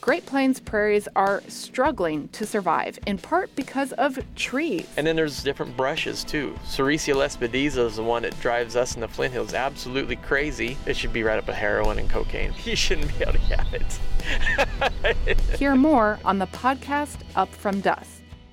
Great Plains prairies are struggling to survive, in part because of trees. And then there's different brushes too. Sericea lespedeza is the one that drives us in the Flint Hills absolutely crazy. It should be right up with heroin and cocaine. You shouldn't be able to have it. Hear more on the podcast Up From Dusk.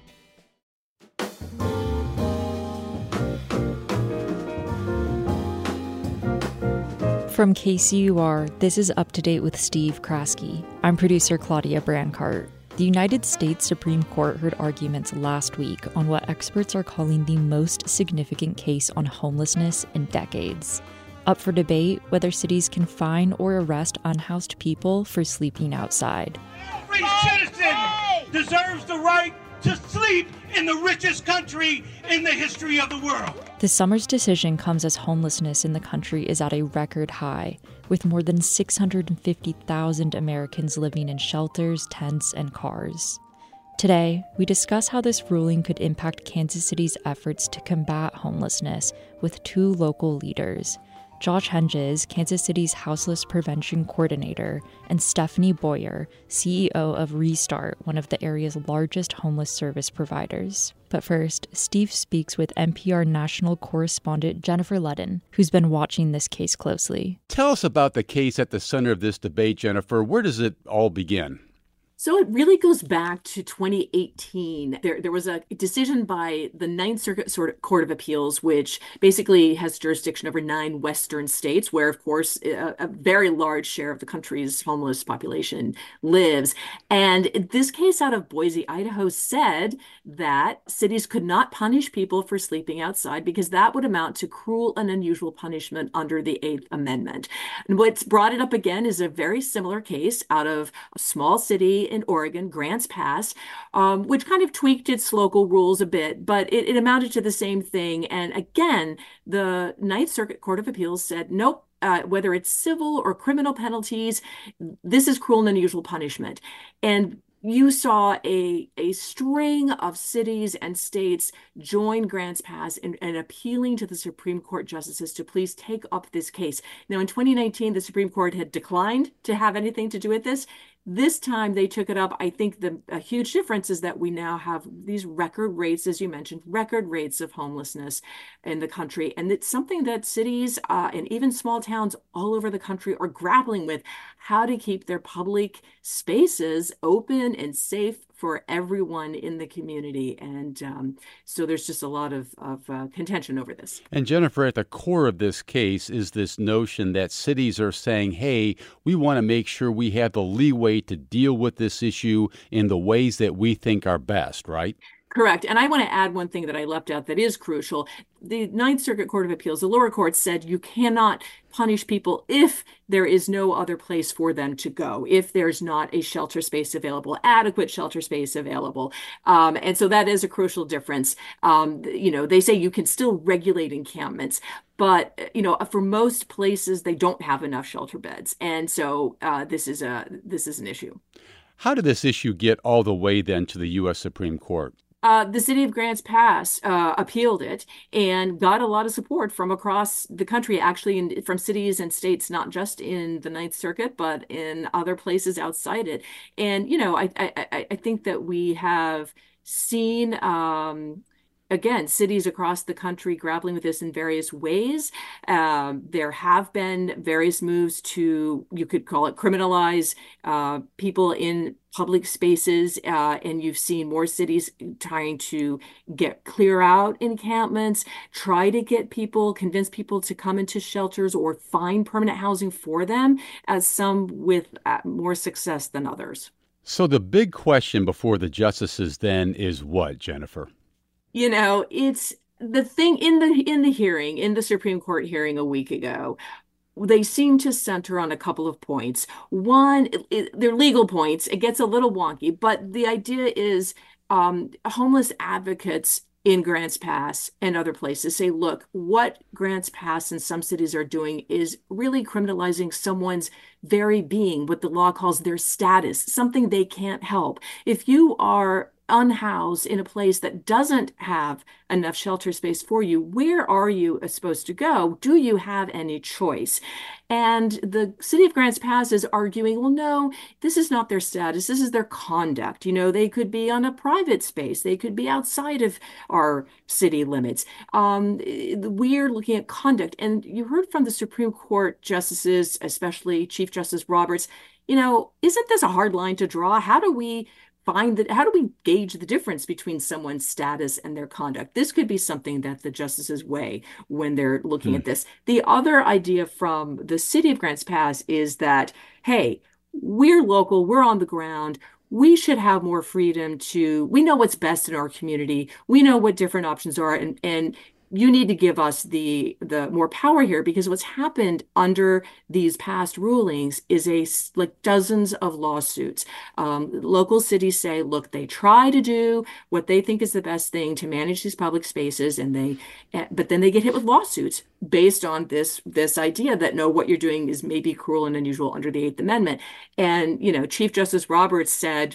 From KCUR, this is Up to Date with Steve Kraske. I'm producer Claudia Brancart. The United States Supreme Court heard arguments last week on what experts are calling the most significant case on homelessness in decades. Up for debate whether cities can fine or arrest unhoused people for sleeping outside. Every citizen deserves the right to sleep in the richest country in the history of the world. The summer's decision comes as homelessness in the country is at a record high, with more than 650,000 Americans living in shelters, tents, and cars. Today, we discuss how this ruling could impact Kansas City's efforts to combat homelessness with two local leaders, Josh Henges, Kansas City's Houseless Prevention Coordinator, and Stephanie Boyer, CEO of Restart, one of the area's largest homeless service providers. But first, Steve speaks with NPR national correspondent Jennifer Ludden, who's been watching this case closely. Tell us about the case at the center of this debate, Jennifer. Where does it all begin? So it really goes back to 2018. There was a decision by the Ninth Circuit Court of Appeals, which basically has jurisdiction over 9 Western states, where, of course, a very large share of the country's homeless population lives. And this case out of Boise, Idaho, said that cities could not punish people for sleeping outside because that would amount to cruel and unusual punishment under the Eighth Amendment. And what's brought it up again is a very similar case out of a small city in Oregon, Grants Pass, which kind of tweaked its local rules a bit, but it amounted to the same thing. And again, the Ninth Circuit Court of Appeals said, nope, whether it's civil or criminal penalties, this is cruel and unusual punishment. And you saw a string of cities and states join Grants Pass in appealing to the Supreme Court justices to please take up this case. Now, in 2019, the Supreme Court had declined to have anything to do with this. This time they took it up. I think a huge difference is that we now have these record rates, as you mentioned, record rates of homelessness in the country. And it's something that cities and even small towns all over the country are grappling with, how to keep their public spaces open and safe for everyone in the community. And so there's just a lot of contention over this. And Jennifer, at the core of this case is this notion that cities are saying, hey, we want to make sure we have the leeway to deal with this issue in the ways that we think are best, right? Correct. And I want to add one thing that I left out that is crucial. The Ninth Circuit Court of Appeals, the lower court, said you cannot punish people if there is no other place for them to go, if there's not a shelter space available, adequate shelter space available. And so that is a crucial difference. They say you can still regulate encampments, but, for most places, they don't have enough shelter beds. And so this is an issue. How did this issue get all the way then to the U.S. Supreme Court? The city of Grants Pass appealed it and got a lot of support from across the country, actually from cities and states, not just in the Ninth Circuit, but in other places outside it. And, I think that we have seen again, cities across the country grappling with this in various ways. There have been various moves to, you could call it, criminalize people in public spaces, and you've seen more cities trying to clear out encampments, try to convince people to come into shelters or find permanent housing for them, as some with more success than others. So the big question before the justices then is what, Jennifer? It's the thing in the Supreme Court hearing a week ago. They seem to center on a couple of points. One, they're legal points. It gets a little wonky, but the idea is homeless advocates in Grants Pass and other places say, look, what Grants Pass and some cities are doing is really criminalizing someone's very being, what the law calls their status, something they can't help. If you are unhoused in a place that doesn't have enough shelter space for you, where are you supposed to go? Do you have any choice? And the city of Grants Pass is arguing, well, no, this is not their status. This is their conduct. They could be on a private space. They could be outside of our city limits. We're looking at conduct. And you heard from the Supreme Court justices, especially Chief Justice Roberts, isn't this a hard line to draw? How do we gauge the difference between someone's status and their conduct? This could be something that the justices weigh when they're looking at this. The other idea from the city of Grants Pass is that, hey, we're local, we're on the ground. We should have more freedom we know what's best in our community. We know what different options are. And you need to give us the more power here, because what's happened under these past rulings is like dozens of lawsuits. Local cities say, look, they try to do what they think is the best thing to manage these public spaces, but then they get hit with lawsuits based on this idea that no, what you're doing is maybe cruel and unusual under the Eighth Amendment. And Chief Justice Roberts said,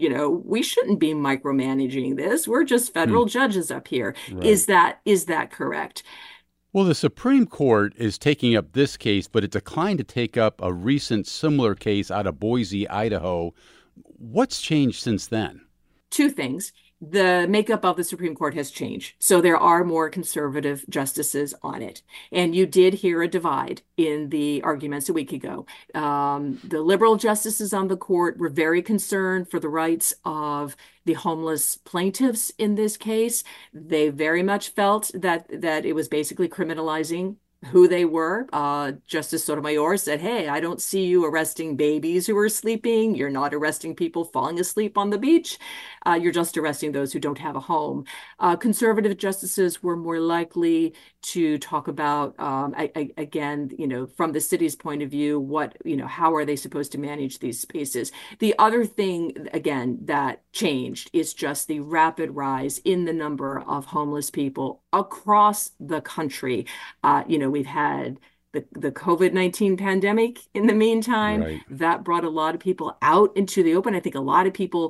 we shouldn't be micromanaging this. We're just federal judges up here. Right. Is that correct? Well, the Supreme Court is taking up this case, but it declined to take up a recent similar case out of Boise, Idaho. What's changed since then? Two things. The makeup of the Supreme Court has changed. So there are more conservative justices on it. And you did hear a divide in the arguments a week ago. The liberal justices on the court were very concerned for the rights of the homeless plaintiffs in this case. They very much felt that it was basically criminalizing who they were. Justice Sotomayor said, hey, I don't see you arresting babies who are sleeping. You're not arresting people falling asleep on the beach. You're just arresting those who don't have a home. Conservative justices were more likely to talk about, again, from the city's point of view, how are they supposed to manage these spaces? The other thing, again, that changed is just the rapid rise in the number of homeless people across the country. We've had the COVID-19 pandemic in the meantime. Right. That brought a lot of people out into the open. I think a lot of people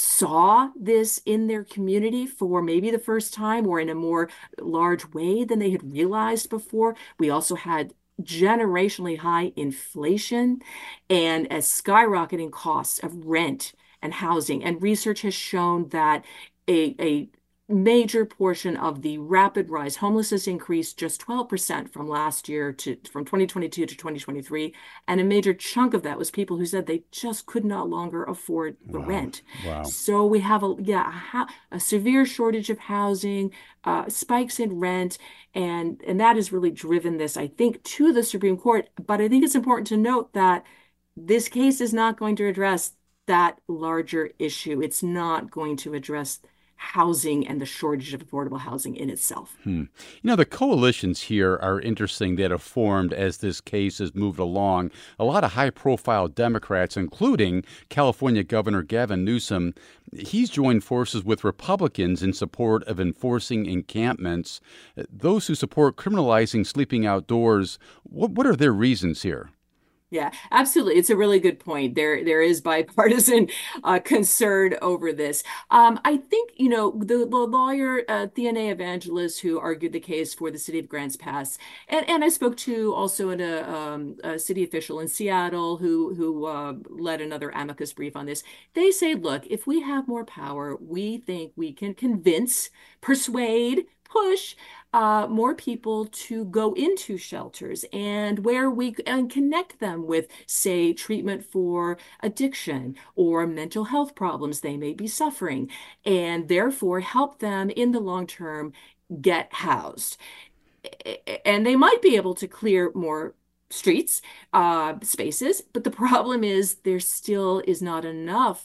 saw this in their community for maybe the first time or in a more large way than they had realized before. We also had generationally high inflation and a skyrocketing costs of rent and housing. And research has shown that a major portion of the rapid rise, homelessness increased just 12% from last year from 2022 to 2023. And a major chunk of that was people who said they just could not longer afford the rent. Wow. So we have a severe shortage of housing, spikes in rent, and that has really driven this, I think, to the Supreme Court. But I think it's important to note that this case is not going to address that larger issue. It's not going to address housing and the shortage of affordable housing in itself. The coalitions here are interesting that have formed as this case has moved along. A lot of high-profile Democrats, including California Governor Gavin Newsom, he's joined forces with Republicans in support of enforcing encampments. Those who support criminalizing sleeping outdoors, what are their reasons here? Yeah, absolutely. It's a really good point. There is bipartisan concern over this. I think, the lawyer, Theane Evangelos, who argued the case for the city of Grants Pass, and I spoke to also a city official in Seattle who led another amicus brief on this. They say, look, if we have more power, we think we can convince, persuade, push more people to go into shelters and connect them with, say, treatment for addiction or mental health problems they may be suffering, and therefore help them in the long term get housed. And they might be able to clear more streets, spaces, but the problem is there still is not enough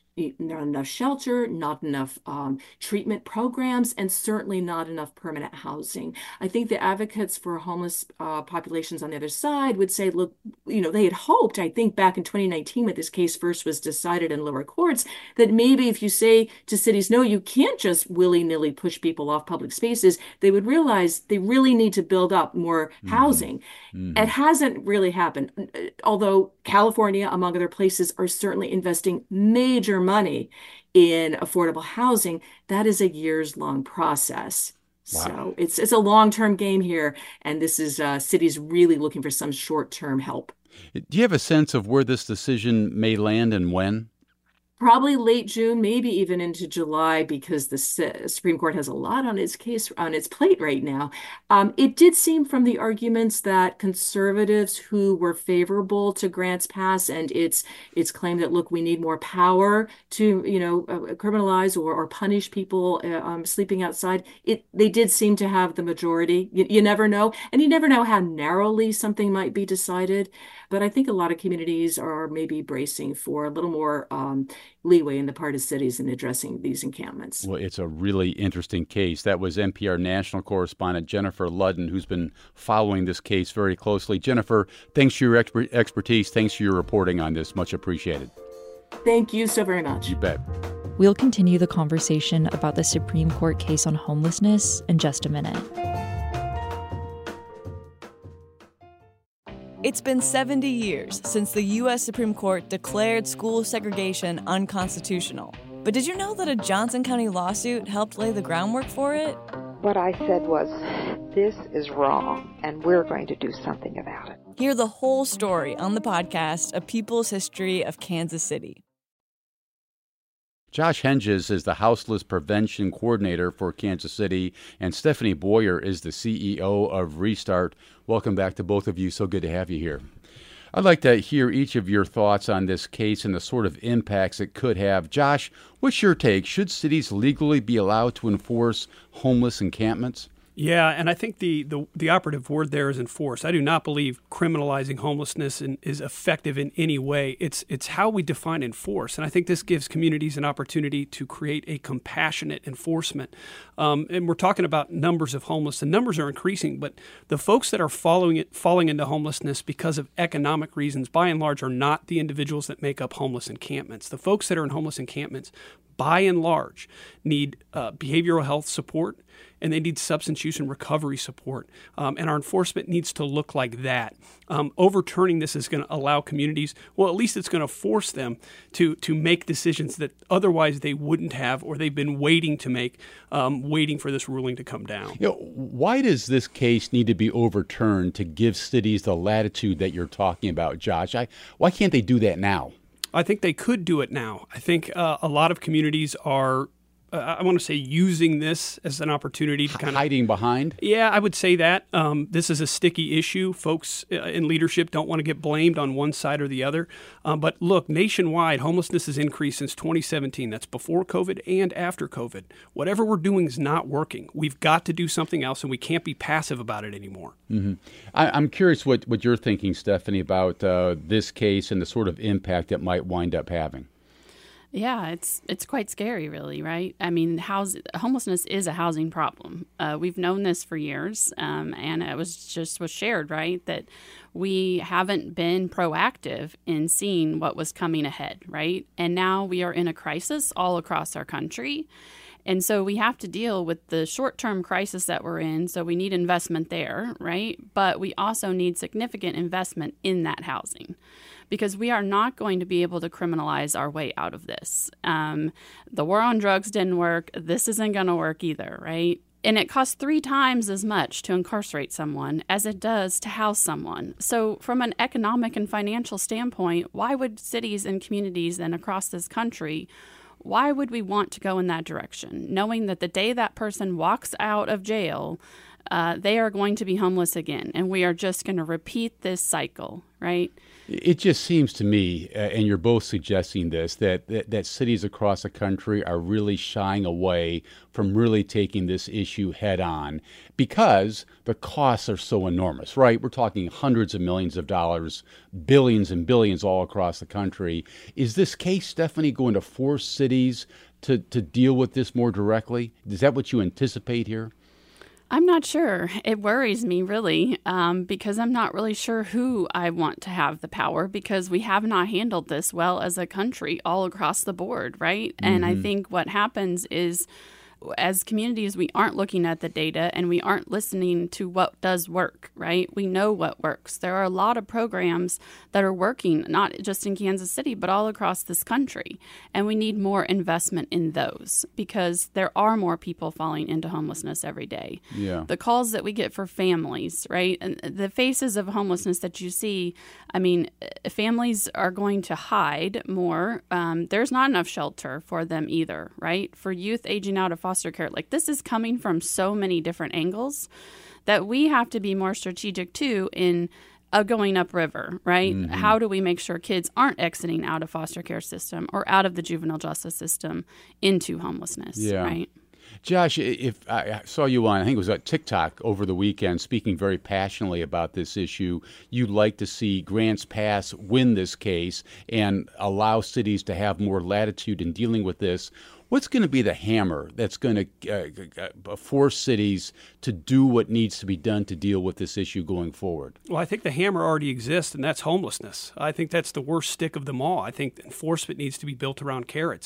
shelter, not enough treatment programs, and certainly not enough permanent housing. I think the advocates for homeless populations on the other side would say, look, they had hoped, I think back in 2019 when this case first was decided in lower courts, that maybe if you say to cities, no, you can't just willy-nilly push people off public spaces, they would realize they really need to build up more housing. It hasn't really happened, although California, among other places, are certainly investing major money in affordable housing, that is a years-long process. Wow. So it's a long-term game here, and this is cities really looking for some short-term help. Do you have a sense of where this decision may land and when? Probably late June, maybe even into July, because the Supreme Court has a lot on its plate right now. It did seem from the arguments that conservatives who were favorable to Grant's pass and its claim that, look, we need more power to, criminalize or punish people sleeping outside. They did seem to have the majority. You never know, and you never know how narrowly something might be decided. But I think a lot of communities are maybe bracing for a little more leeway in the part of cities in addressing these encampments. Well, it's a really interesting case. That was NPR national correspondent Jennifer Ludden, who's been following this case very closely. Jennifer, thanks for your expertise. Thanks for your reporting on this. Much appreciated. Thank you so very much. You bet. We'll continue the conversation about the Supreme Court case on homelessness in just a minute. It's been 70 years since the U.S. Supreme Court declared school segregation unconstitutional. But did you know that a Johnson County lawsuit helped lay the groundwork for it? What I said was, this is wrong, and we're going to do something about it. Hear the whole story on the podcast, A People's History of Kansas City. Josh Henges is the Houseless Prevention Coordinator for Kansas City, and Stephanie Boyer is the CEO of Restart. Welcome back to both of you. So good to have you here. I'd like to hear each of your thoughts on this case and the sort of impacts it could have. Josh, what's your take? Should cities legally be allowed to enforce homeless encampments? Yeah, and I think the operative word there is enforce. I do not believe criminalizing homelessness is effective in any way. It's how we define enforce, and I think this gives communities an opportunity to create a compassionate enforcement. And we're talking about numbers of homeless. The numbers are increasing, but the folks that are falling into homelessness because of economic reasons, by and large, are not the individuals that make up homeless encampments. The folks that are in homeless encampments, by and large, need behavioral health support, and they need substance use and recovery support. And our enforcement needs to look like that. Overturning this is going to allow communities, well, at least it's going to force them to make decisions that otherwise they wouldn't have, or they've been waiting to make, waiting for this ruling to come down. Why does this case need to be overturned to give cities the latitude that you're talking about, Josh? Why can't they do that now? I think they could do it now. I think a lot of communities are, I want to say, using this as an opportunity to kind of hiding behind. Yeah, I would say that. This is a sticky issue. Folks in leadership don't want to get blamed on one side or the other. But look, nationwide, homelessness has increased since 2017. That's before COVID and after COVID. Whatever we're doing is not working. We've got to do something else, and we can't be passive about it anymore. Mm-hmm. I'm curious what you're thinking, Stephanie, about this case and the sort of impact it might wind up having. Yeah, it's quite scary, really, right? I mean, homelessness is a housing problem. We've known this for years, and it was shared, right, that we haven't been proactive in seeing what was coming ahead, right? And now we are in a crisis all across our country. And so we have to deal with the short-term crisis that we're in, so we need investment there, right? But we also need significant investment in that housing, because we are not going to be able to criminalize our way out of this. The war on drugs didn't work. This isn't going to work either, right? And it costs 3 times as much to incarcerate someone as it does to house someone. So from an economic and financial standpoint, why would cities and communities and across this country, why would we want to go in that direction, knowing that the day that person walks out of jail, they are going to be homeless again, and we are just going to repeat this cycle, right? It just seems to me, and you're both suggesting this, that cities across the country are really shying away from really taking this issue head on because the costs are so enormous, right? We're talking hundreds of millions of dollars, billions and billions all across the country. Is this case, Stephanie, going to force cities to deal with this more directly? Is that what you anticipate here? I'm not sure. It worries me, really, because I'm not really sure who I want to have the power, because we have not handled this well as a country all across the board, right? Mm-hmm. And I think what happens is as communities, we aren't looking at the data and we aren't listening to what does work, right? We know what works. There are a lot of programs that are working, not just in Kansas City, but all across this country. And we need more investment in those because there are more people falling into homelessness every day. Yeah. The calls that we get for families, right? And the faces of homelessness that you see, I mean, families are going to hide more. There's not enough shelter for them either, right? For youth aging out of foster care, like this is coming from so many different angles that we have to be more strategic too in going upriver, right? Mm-hmm. How do we make sure kids aren't exiting out of foster care system or out of the juvenile justice system into homelessness, right? Josh, if I saw you on, I think it was at TikTok over the weekend, speaking very passionately about this issue. You'd like to see Grants Pass win this case and allow cities to have more latitude in dealing with this. What's going to be the hammer that's going to force cities to do what needs to be done to deal with this issue going forward? Well, I think the hammer already exists, and that's homelessness. I think that's the worst stick of them all. I think enforcement needs to be built around carrots.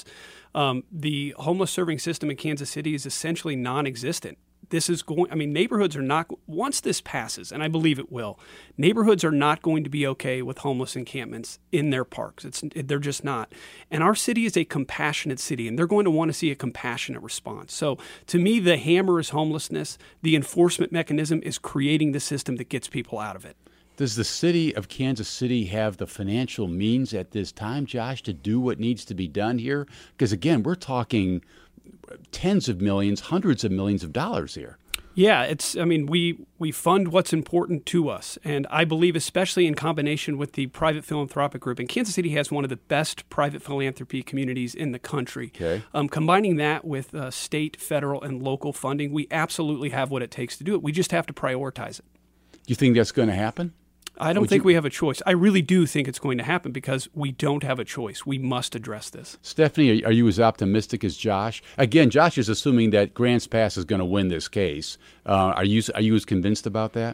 The homeless serving system in Kansas City is essentially non-existent. Neighborhoods are not, once this passes, and I believe it will, neighborhoods are not going to be okay with homeless encampments in their parks. They're just not. And our city is a compassionate city, and they're going to want to see a compassionate response. So to me, the hammer is homelessness. The enforcement mechanism is creating the system that gets people out of it. Does the city of Kansas City have the financial means at this time, Josh, to do what needs to be done here? Because, again, we're talking tens of millions, hundreds of millions of dollars here. Yeah, we fund what's important to us. And I believe, especially in combination with the private philanthropic group, and Kansas City has one of the best private philanthropy communities in the country. Okay. Combining that with state, federal, and local funding, we absolutely have what it takes to do it. We just have to prioritize it. Do you think that's going to happen? I don't think we have a choice. I really do think it's going to happen because we don't have a choice. We must address this. Stephanie, are you as optimistic as Josh? Again, Josh is assuming that Grants Pass is going to win this case. Are you as convinced about that?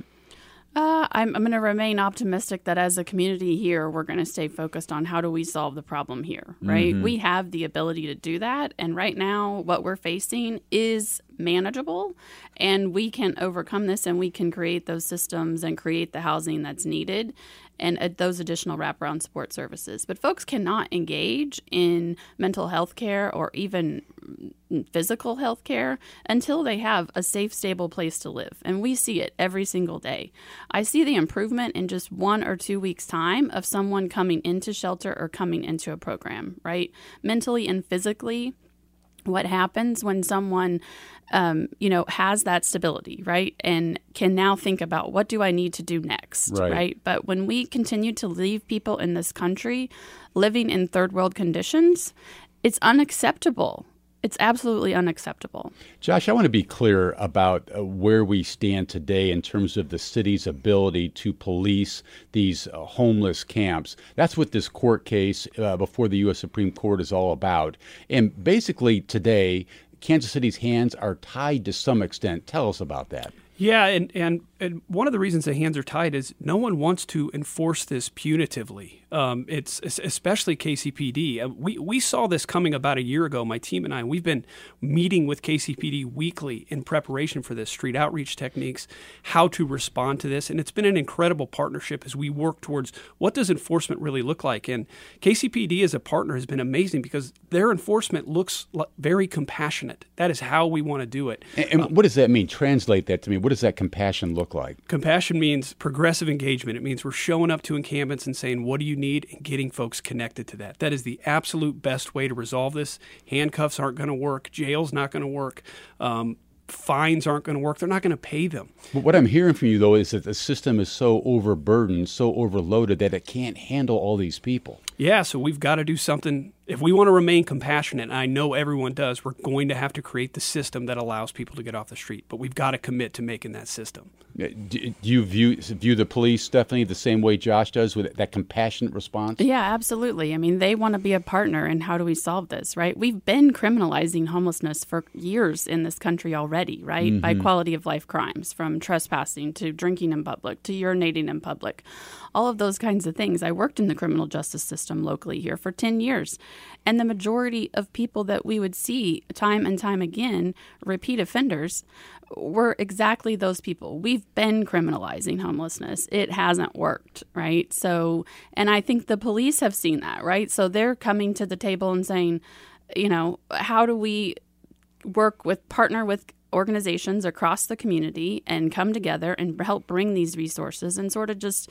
I'm going to remain optimistic that as a community here, we're going to stay focused on how do we solve the problem here, right? Mm-hmm. We have the ability to do that. And right now, what we're facing is manageable, and we can overcome this, and we can create those systems and create the housing that's needed and those additional wraparound support services. But folks cannot engage in mental health care or even physical health care until they have a safe, stable place to live. And we see it every single day. I see the improvement in just 1 or 2 weeks' time of someone coming into shelter or coming into a program, right? Mentally and physically, what happens when someone, has that stability, right? And can now think about what do I need to do next, right? But when we continue to leave people in this country living in third world conditions, it's unacceptable. It's absolutely unacceptable. Josh, I want to be clear about where we stand today in terms of the city's ability to police these homeless camps. That's what this court case before the U.S. Supreme Court is all about. And basically today, Kansas City's hands are tied to some extent. Tell us about that. Yeah, and one of the reasons the hands are tied is no one wants to enforce this punitively. It's especially KCPD. We saw this coming about a year ago, my team and I. We've been meeting with KCPD weekly in preparation for this, street outreach techniques, how to respond to this. And it's been an incredible partnership as we work towards what does enforcement really look like. And KCPD as a partner has been amazing because their enforcement looks very compassionate. That is how we want to do it. And what does that mean? Translate that to me. What does that compassion look like? Compassion means progressive engagement. It means we're showing up to encampments and saying, what do you need, and getting folks connected to that. That is the absolute best way to resolve this. Handcuffs aren't going to work. Jail's not going to work. Fines aren't going to work. They're not going to pay them. But what I'm hearing from you, though, is that the system is so overburdened, so overloaded that it can't handle all these people. Yeah, so we've got to do something. If we want to remain compassionate, and I know everyone does, we're going to have to create the system that allows people to get off the street. But we've got to commit to making that system. Do you view the police, Stephanie, the same way Josh does, with that compassionate response? Yeah, absolutely. I mean, they want to be a partner in how do we solve this, right? We've been criminalizing homelessness for years in this country already, right? Mm-hmm. By quality of life crimes, from trespassing to drinking in public to urinating in public, all of those kinds of things. I worked in the criminal justice system locally here for 10 years. And the majority of people that we would see time and time again, repeat offenders, were exactly those people. We've been criminalizing homelessness. It hasn't worked, right? So, and I think the police have seen that, right? So they're coming to the table and saying, how do we partner with organizations across the community and come together and help bring these resources and sort of just,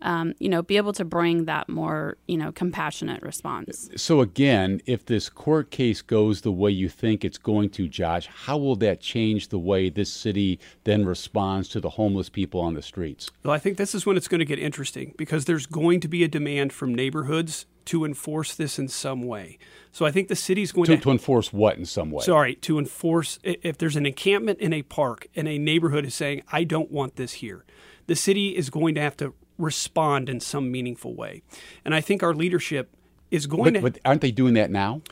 be able to bring that more, compassionate response. So again, if this court case goes the way you think it's going to, Josh, how will that change the way this city then responds to the homeless people on the streets? Well, I think this is when it's going to get interesting, because there's going to be a demand from neighborhoods to enforce this in some way. So I think the city's going to enforce what in some way? Sorry, to enforce if there's an encampment in a park and a neighborhood is saying, I don't want this here, the city is going to have to respond in some meaningful way. And I think our leadership is going to... But aren't they doing that now?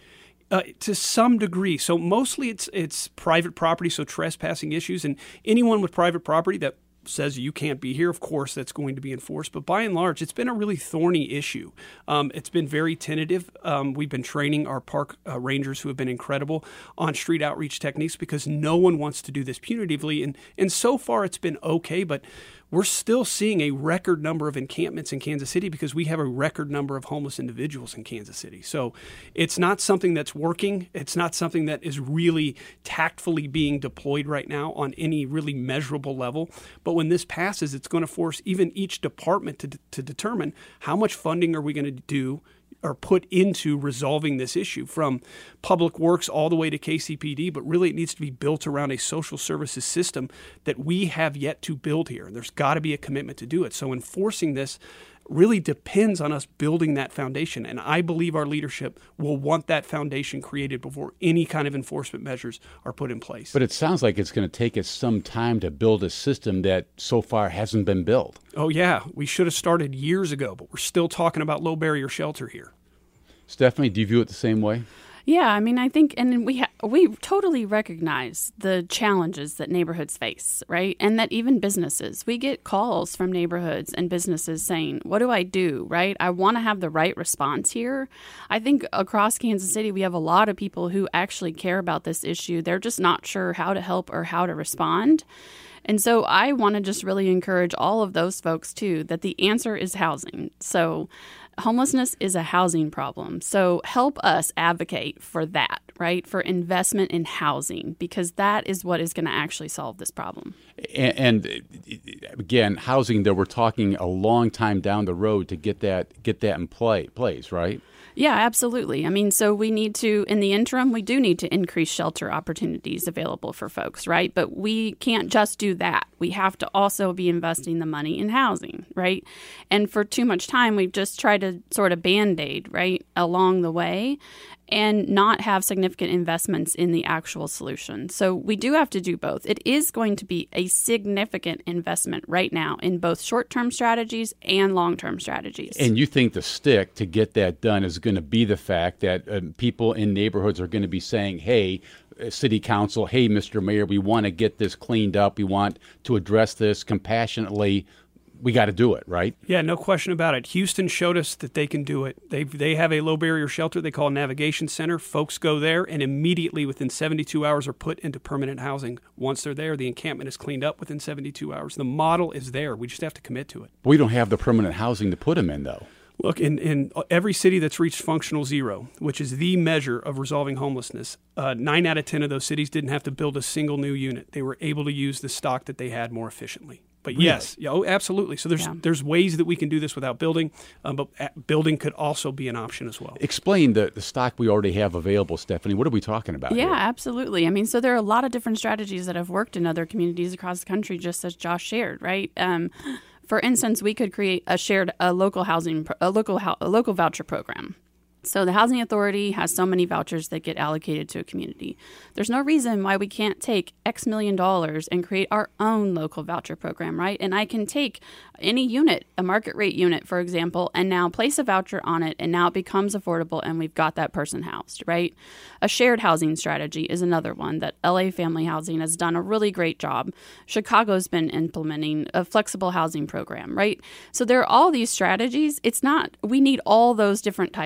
To some degree. So mostly it's private property, so trespassing issues. And anyone with private property that says you can't be here, of course, that's going to be enforced. But by and large, it's been a really thorny issue. It's been very tentative. We've been training our park rangers, who have been incredible, on street outreach techniques, because no one wants to do this punitively. And so far, it's been okay, but we're still seeing a record number of encampments in Kansas City because we have a record number of homeless individuals in Kansas City. So it's not something that's working. It's not something that is really tactfully being deployed right now on any really measurable level. But when this passes, it's going to force even each department to determine how much funding are we going to do or put into resolving this issue, from Public Works all the way to KCPD, but really it needs to be built around a social services system that we have yet to build here. And there's got to be a commitment to do it. So enforcing this really depends on us building that foundation. And I believe our leadership will want that foundation created before any kind of enforcement measures are put in place. But it sounds like it's going to take us some time to build a system that so far hasn't been built. Oh, yeah. We should have started years ago, but we're still talking about low barrier shelter here. Stephanie, do you view it the same way? Yeah, I mean, I think, and we totally recognize the challenges that neighborhoods face, right? And that even businesses, we get calls from neighborhoods and businesses saying, what do I do, right? I want to have the right response here. I think across Kansas City, we have a lot of people who actually care about this issue. They're just not sure how to help or how to respond. And so I want to just really encourage all of those folks, too, that the answer is housing. So homelessness is a housing problem. So help us advocate for that, right? For investment in housing, because that is what is going to actually solve this problem. And again, housing, though, we're talking a long time down the road to get that in place, right? Yeah, absolutely. I mean, so we need to, in the interim, we do need to increase shelter opportunities available for folks, right? But we can't just do that. We have to also be investing the money in housing, right? And for too much time, we've just tried to sort of Band-Aid, right, along the way, and not have significant investments in the actual solution. So we do have to do both. It is going to be a significant investment right now in both short-term strategies and long-term strategies. And you think the stick to get that done is going to be the fact that people in neighborhoods are going to be saying, hey, City Council, hey, Mr. Mayor, we want to get this cleaned up. We want to address this compassionately. We got to do it, right? Yeah, no question about it. Houston showed us that they can do it. They have a low barrier shelter they call a navigation center. Folks go there and immediately within 72 hours are put into permanent housing. Once they're there, the encampment is cleaned up within 72 hours. The model is there. We just have to commit to it. We don't have the permanent housing to put them in, though. Look, in every city that's reached functional zero, which is the measure of resolving homelessness, 9 out of 10 of those cities didn't have to build a single new unit. They were able to use the stock that they had more efficiently. But really? Yes, absolutely. So there's ways that we can do this without building, but building could also be an option as well. Explain the stock we already have available, Stephanie. What are we talking about here? Absolutely. I mean, so there are a lot of different strategies that have worked in other communities across the country, just as Josh shared, right? For instance, we could create a local voucher program. So the Housing Authority has so many vouchers that get allocated to a community. There's no reason why we can't take X million dollars and create our own local voucher program, right? And I can take any unit, a market rate unit, for example, and now place a voucher on it, and now it becomes affordable, and we've got that person housed, right? A shared housing strategy is another one that LA Family Housing has done a really great job. Chicago's been implementing a flexible housing program, right? So there are all these strategies. We need all those different types of strategies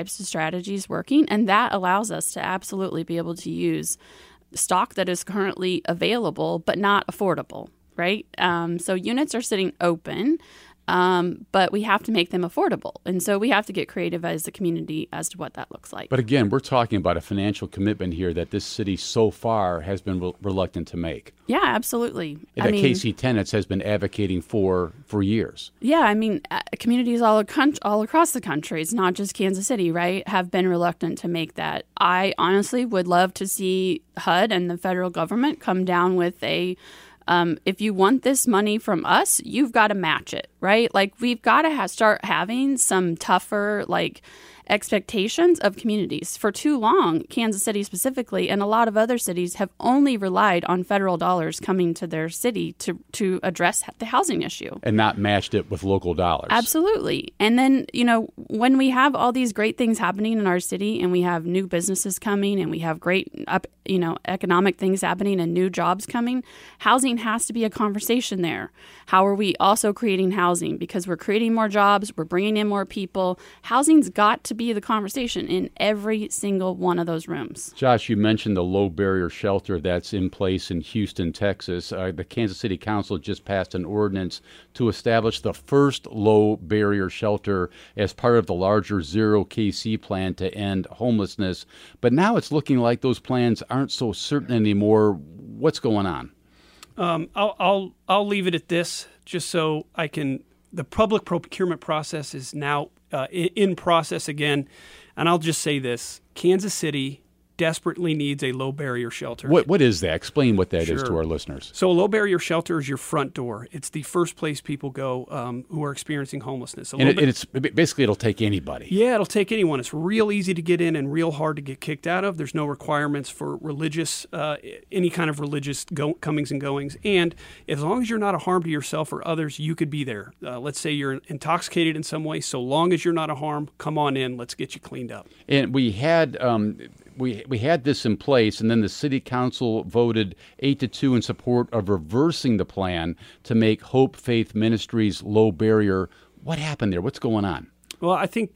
strategies working, and that allows us to absolutely be able to use stock that is currently available but not affordable, right? So units are sitting open, but we have to make them affordable. And so we have to get creative as a community as to what that looks like. But again, we're talking about a financial commitment here that this city so far has been reluctant to make. Yeah, absolutely. And that KC Tenants has been advocating for years. Yeah, I mean, communities all across the country, it's not just Kansas City, right, have been reluctant to make that. I honestly would love to see HUD and the federal government come down with a if you want this money from us, you've got to match it, right? Like, we've got to start having some tougher, expectations of communities. For too long, Kansas City specifically, and a lot of other cities have only relied on federal dollars coming to their city to address the housing issue. And not matched it with local dollars. Absolutely. And then, when we have all these great things happening in our city and we have new businesses coming and we have great, economic things happening and new jobs coming, housing has to be a conversation there. How are we also creating housing? Because we're creating more jobs, we're bringing in more people. Housing's got to be the conversation in every single one of those rooms. Josh, you mentioned the low barrier shelter that's in place in Houston, Texas. The Kansas City Council just passed an ordinance to establish the first low barrier shelter as part of the larger Zero KC plan to end homelessness. But now it's looking like those plans aren't so certain anymore. What's going on? I'll leave it at this, just so I can. The public procurement process is now in process again, and I'll just say this: Kansas City desperately needs a low barrier shelter. What is that? Explain what that is to our listeners. So a low barrier shelter is your front door. It's the first place people go who are experiencing homelessness. It's basically, it'll take anybody. Yeah, it'll take anyone. It's real easy to get in and real hard to get kicked out of. There's no requirements for religious, any kind of religious comings and goings. And as long as you're not a harm to yourself or others, you could be there. Let's say you're intoxicated in some way. So long as you're not a harm, come on in. Let's get you cleaned up. And we had we had this in place, and then the city council voted 8-2 in support of reversing the plan to make Hope Faith Ministries low barrier. What happened there? What's going on? Well, I think.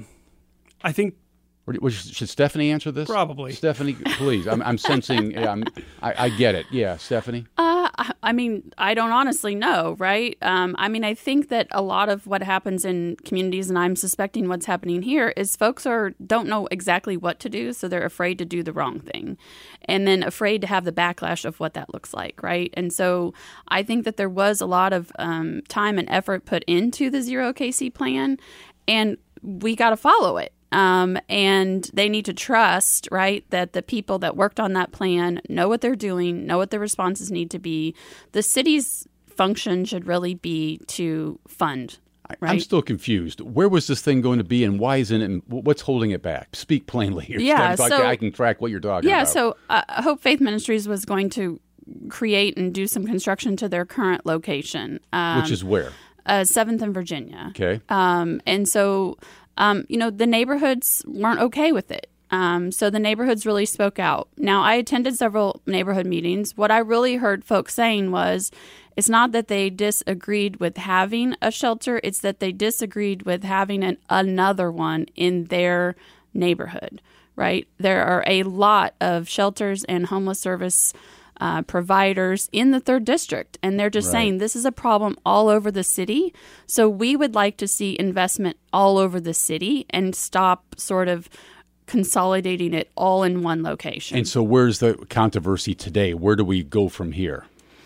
Should Stephanie answer this? Probably. Stephanie, please. I'm sensing. I get it. Yeah, Stephanie. I mean, I don't honestly know, right? I think that a lot of what happens in communities, and I'm suspecting what's happening here, is folks don't know exactly what to do, so they're afraid to do the wrong thing, and then afraid to have the backlash of what that looks like, right? And so I think that there was a lot of time and effort put into the Zero KC plan, and we got to follow it. And they need to trust, right, that the people that worked on that plan know what they're doing, know what their responses need to be. The city's function should really be to fund. Right? I'm still confused. Where was this thing going to be, and why isn't it? And what's holding it back? Speak plainly here. Yeah, so I can track what you're talking about. Yeah, so Hope Faith Ministries was going to create and do some construction to their current location. Which is where? 7th and Virginia. Okay. And so... the neighborhoods weren't okay with it. So the neighborhoods really spoke out. Now, I attended several neighborhood meetings. What I really heard folks saying was it's not that they disagreed with having a shelter. It's that they disagreed with having another one in their neighborhood, right? There are a lot of shelters and homeless service providers in the 3rd District, and they're just saying this is a problem all over the city. So we would like to see investment all over the city and stop sort of consolidating it all in one location. And so where's the controversy today? Where do we go from here?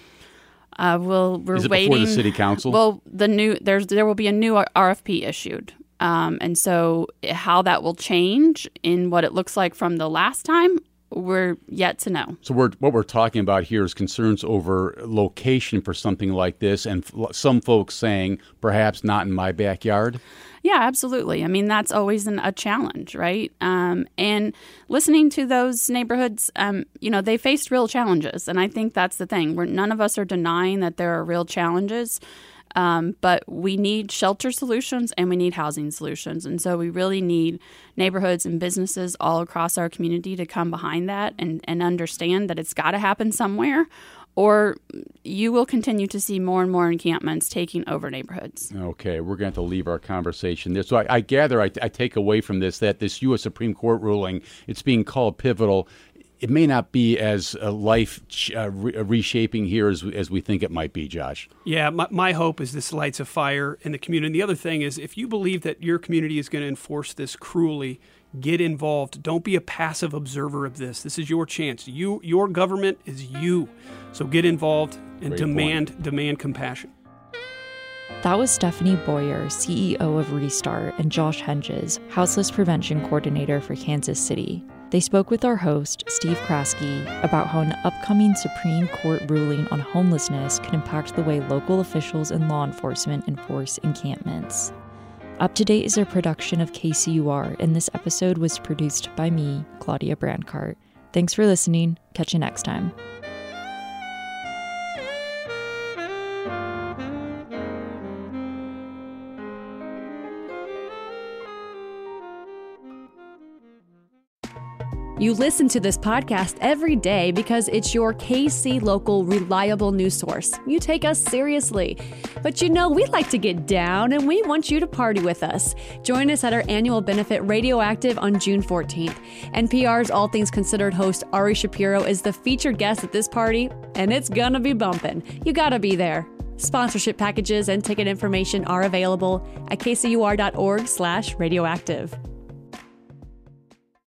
We're is it waiting. Before the city council? Well, there will be a new RFP issued. And so how that will change in what it looks like from the last time, we're yet to know. So what we're talking about here is concerns over location for something like this, and some folks saying, perhaps not in my backyard. Yeah, absolutely. I mean, that's always a challenge, right? And listening to those neighborhoods, they faced real challenges. And I think that's the thing. None of us are denying that there are real challenges. But we need shelter solutions and we need housing solutions. And so we really need neighborhoods and businesses all across our community to come behind that and understand that it's got to happen somewhere, or you will continue to see more and more encampments taking over neighborhoods. Okay, we're going to have to leave our conversation there. So I gather I take away from this that this U.S. Supreme Court ruling, it's being called pivotal. It may not be as life reshaping here as we think it might be, Josh. Yeah, my hope is this lights a fire in the community. And the other thing is, if you believe that your community is going to enforce this cruelly, get involved. Don't be a passive observer of this. This is your chance. Your government is you. So get involved and demand compassion. That was Stephanie Boyer, CEO of Restart, and Josh Henges, Houseless Prevention Coordinator for Kansas City. They spoke with our host, Steve Kraske, about how an upcoming Supreme Court ruling on homelessness could impact the way local officials and law enforcement enforce encampments. Up to Date is a production of KCUR, and this episode was produced by me, Claudia Brandcart. Thanks for listening. Catch you next time. You listen to this podcast every day because it's your KC local reliable news source. You take us seriously. But you know, we like to get down and we want you to party with us. Join us at our annual benefit Radioactive on June 14th. NPR's All Things Considered host Ari Shapiro is the featured guest at this party, and it's gonna be bumpin'. You gotta be there. Sponsorship packages and ticket information are available at kcur.org/radioactive.